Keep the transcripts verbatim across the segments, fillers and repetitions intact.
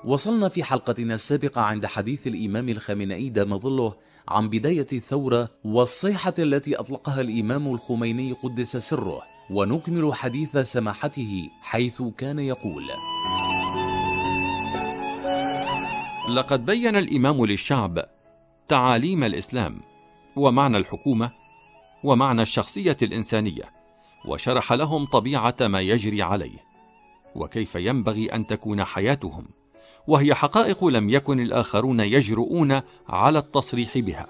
وصلنا في حلقتنا السابقة عند حديث الإمام الخامنئي دام ظله عن بداية الثورة والصيحة التي أطلقها الإمام الخميني قدس سره، ونكمل حديث سماحته حيث كان يقول: لقد بين الإمام للشعب تعاليم الإسلام ومعنى الحكومة ومعنى الشخصية الإنسانية، وشرح لهم طبيعة ما يجري عليه وكيف ينبغي أن تكون حياتهم، وهي حقائق لم يكن الآخرون يجرؤون على التصريح بها،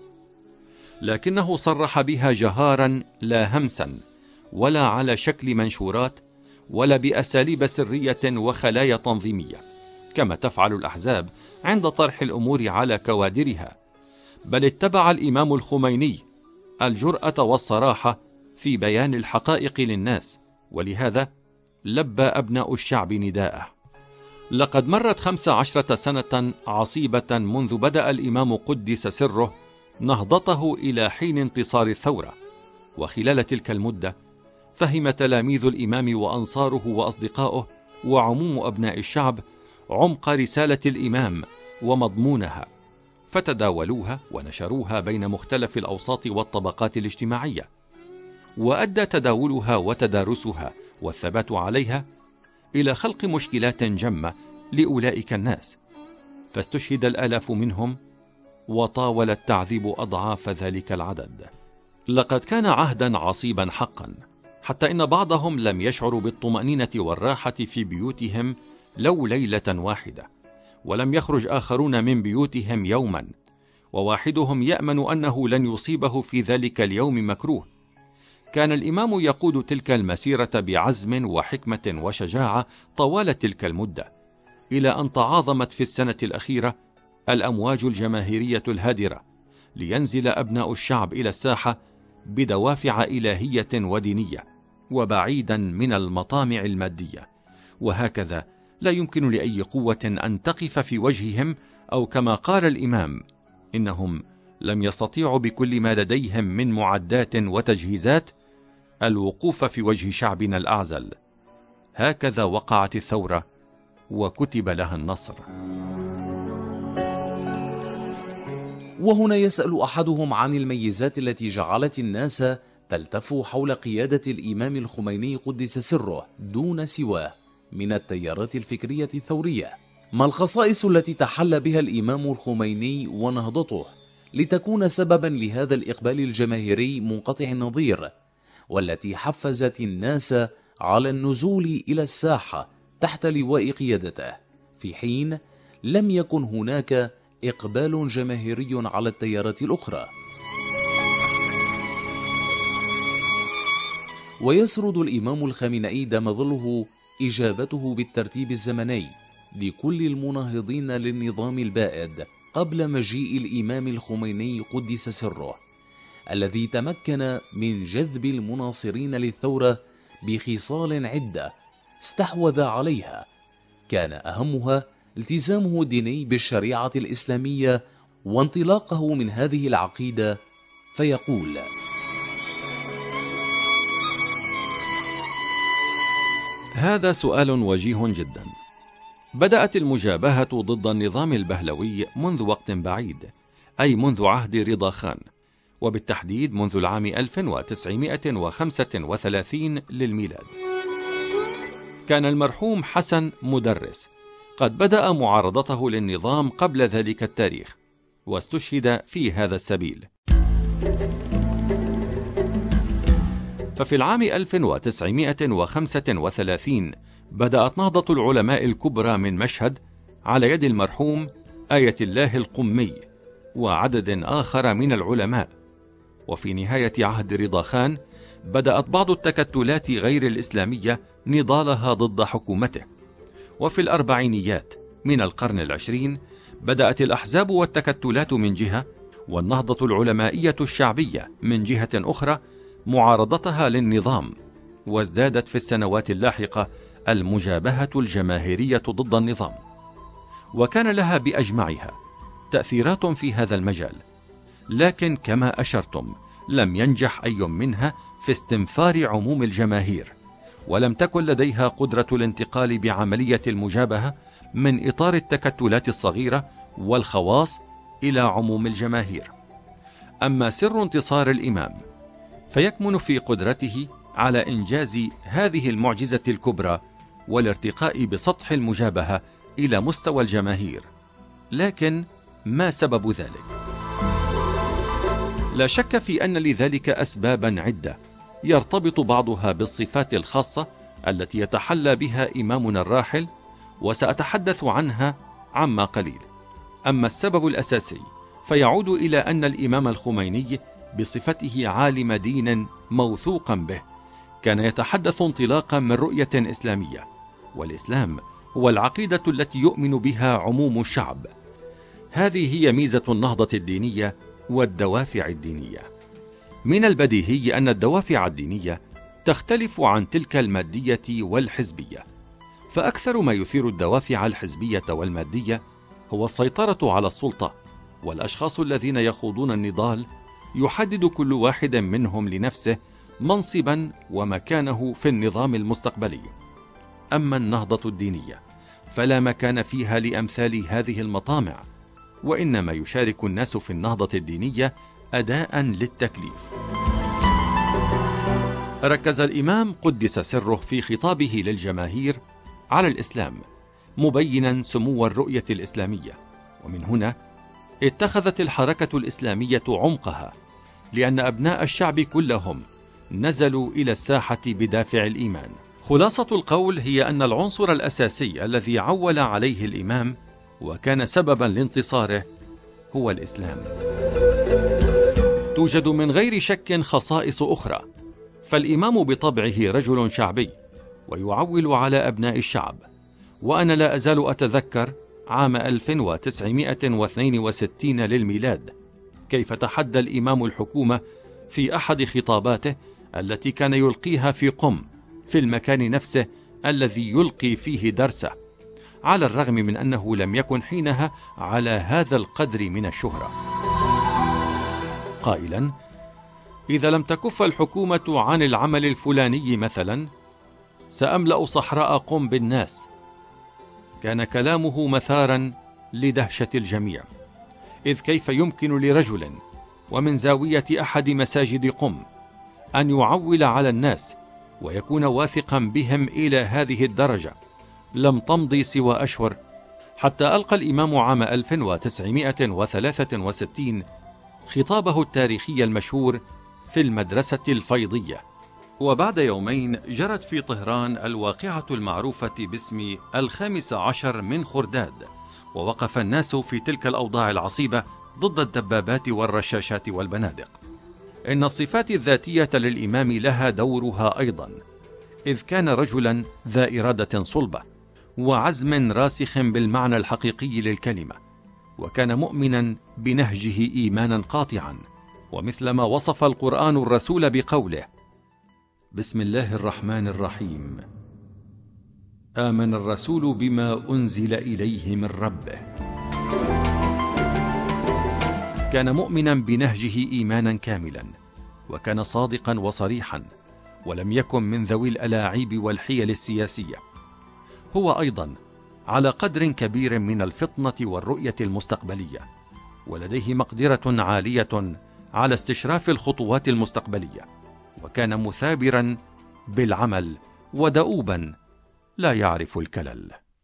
لكنه صرح بها جهارا لا همسا ولا على شكل منشورات ولا بأساليب سرية وخلايا تنظيمية كما تفعل الأحزاب عند طرح الأمور على كوادرها، بل اتبع الإمام الخميني الجرأة والصراحة في بيان الحقائق للناس، ولهذا لبى أبناء الشعب نداءه. لقد مرت خمس عشرة سنة عصيبة منذ بدأ الإمام قدس سره نهضته إلى حين انتصار الثورة، وخلال تلك المدة فهم تلاميذ الإمام وأنصاره وأصدقائه وعموم أبناء الشعب عمق رسالة الإمام ومضمونها، فتداولوها ونشروها بين مختلف الأوساط والطبقات الاجتماعية، وأدى تداولها وتدارسها والثبات عليها إلى خلق مشكلات جمة لأولئك الناس، فاستشهد الآلاف منهم وطاول التعذيب أضعاف ذلك العدد. لقد كان عهدا عصيبا حقا، حتى إن بعضهم لم يشعروا بالطمأنينة والراحة في بيوتهم لو ليلة واحدة، ولم يخرج آخرون من بيوتهم يوما، وواحدهم يأمن أنه لن يصيبه في ذلك اليوم مكروه. كان الإمام يقود تلك المسيرة بعزم وحكمة وشجاعة طوال تلك المدة، إلى أن تعاظمت في السنة الأخيرة الأمواج الجماهيرية الهادرة، لينزل أبناء الشعب إلى الساحة بدوافع إلهية ودينية وبعيدا من المطامع المادية، وهكذا لا يمكن لأي قوة أن تقف في وجههم، أو كما قال الإمام: إنهم لم يستطيعوا بكل ما لديهم من معدات وتجهيزات الوقوف في وجه شعبنا الأعزل. هكذا وقعت الثورة وكتب لها النصر. وهنا يسأل أحدهم عن الميزات التي جعلت الناس تلتف حول قيادة الإمام الخميني قدس سره دون سواه من التيارات الفكرية الثورية. ما الخصائص التي تحلى بها الإمام الخميني ونهضته لتكون سببا لهذا الإقبال الجماهيري منقطع النظير، والتي حفزت الناس على النزول إلى الساحة تحت لواء قيادته، في حين لم يكن هناك إقبال جماهيري على التيارات الأخرى؟ ويسرد الإمام الخامنئي دام ظله إجابته بالترتيب الزمني لكل المناهضين للنظام البائد قبل مجيء الإمام الخميني قدس سره، الذي تمكن من جذب المناصرين للثورة بخصال عدة استحوذ عليها، كان أهمها التزامه الديني بالشريعة الإسلامية وانطلاقه من هذه العقيدة، فيقول: هذا سؤال وجيه جدا. بدأت المجابهة ضد النظام البهلوي منذ وقت بعيد، أي منذ عهد رضا خان، وبالتحديد منذ العام ألف وتسعمائة وخمسة وثلاثين للميلاد. كان المرحوم حسن مدرس قد بدأ معارضته للنظام قبل ذلك التاريخ، واستشهد في هذا السبيل. ففي العام ألف وتسعمائة وخمسة وثلاثين بدأت نهضة العلماء الكبرى من مشهد على يد المرحوم آية الله القمي وعدد آخر من العلماء. وفي نهاية عهد رضا خان بدأت بعض التكتلات غير الإسلامية نضالها ضد حكومته. وفي الأربعينيات من القرن العشرين بدأت الأحزاب والتكتلات من جهة، والنهضة العلمائية الشعبية من جهة أخرى معارضتها للنظام، وازدادت في السنوات اللاحقة المجابهة الجماهيرية ضد النظام، وكان لها بأجمعها تأثيرات في هذا المجال، لكن كما أشرتم لم ينجح أي منها في استنفار عموم الجماهير، ولم تكن لديها قدرة الانتقال بعملية المجابهة من إطار التكتلات الصغيرة والخواص إلى عموم الجماهير. أما سر انتصار الإمام فيكمن في قدرته على إنجاز هذه المعجزة الكبرى والارتقاء بسطح المجابهة إلى مستوى الجماهير. لكن ما سبب ذلك؟ لا شك في أن لذلك أسبابا عدة يرتبط بعضها بالصفات الخاصة التي يتحلى بها إمامنا الراحل، وسأتحدث عنها عما قليل. أما السبب الأساسي فيعود إلى أن الإمام الخميني بصفته عالم دين موثوقا به كان يتحدث انطلاقا من رؤية إسلامية، والإسلام هو العقيدة التي يؤمن بها عموم الشعب. هذه هي ميزة النهضة الدينية والدوافع الدينية. من البديهي أن الدوافع الدينية تختلف عن تلك المادية والحزبية، فأكثر ما يثير الدوافع الحزبية والمادية هو السيطرة على السلطة، والأشخاص الذين يخوضون النضال يحدد كل واحد منهم لنفسه منصبا ومكانه في النظام المستقبلي. أما النهضة الدينية فلا مكان فيها لأمثال هذه المطامع، وإنما يشارك الناس في النهضة الدينية أداء للتكليف. ركز الإمام قدس سره في خطابه للجماهير على الإسلام، مبينا سمو الرؤية الإسلامية، ومن هنا اتخذت الحركة الإسلامية عمقها، لأن أبناء الشعب كلهم نزلوا إلى الساحة بدافع الإيمان. خلاصة القول هي أن العنصر الأساسي الذي عول عليه الإمام وكان سببا لانتصاره هو الإسلام. توجد من غير شك خصائص أخرى، فالإمام بطبعه رجل شعبي ويعول على أبناء الشعب. وأنا لا أزال أتذكر عام ألف وتسعمائة واثنين وستين للميلاد كيف تحدى الإمام الحكومة في أحد خطاباته التي كان يلقيها في قم، في المكان نفسه الذي يلقي فيه درسه، على الرغم من أنه لم يكن حينها على هذا القدر من الشهرة، قائلا: إذا لم تكف الحكومة عن العمل الفلاني مثلا سأملأ صحراء قم بالناس. كان كلامه مثارا لدهشة الجميع، إذ كيف يمكن لرجل ومن زاوية أحد مساجد قم أن يعول على الناس ويكون واثقا بهم إلى هذه الدرجة؟ لم تمضي سوى أشهر حتى ألقى الإمام عام ألف وتسعمائة وثلاثة وستين خطابه التاريخي المشهور في المدرسة الفيضية. وبعد يومين جرت في طهران الواقعة المعروفة باسم الخامس عشر من خرداد، ووقف الناس في تلك الأوضاع العصيبة ضد الدبابات والرشاشات والبنادق. إن الصفات الذاتية للإمام لها دورها أيضا، إذ كان رجلا ذا إرادة صلبة وعزم راسخ بالمعنى الحقيقي للكلمة، وكان مؤمنا بنهجه إيمانا قاطعا، ومثلما وصف القرآن الرسول بقوله: بسم الله الرحمن الرحيم، آمن الرسول بما أنزل إليه من ربه. كان مؤمنا بنهجه إيمانا كاملا، وكان صادقا وصريحا، ولم يكن من ذوي الألاعيب والحيل السياسية. هو أيضا على قدر كبير من الفطنة والرؤية المستقبلية، ولديه مقدرة عالية على استشراف الخطوات المستقبلية، وكان مثابرا بالعمل ودؤوبا لا يعرف الكلل.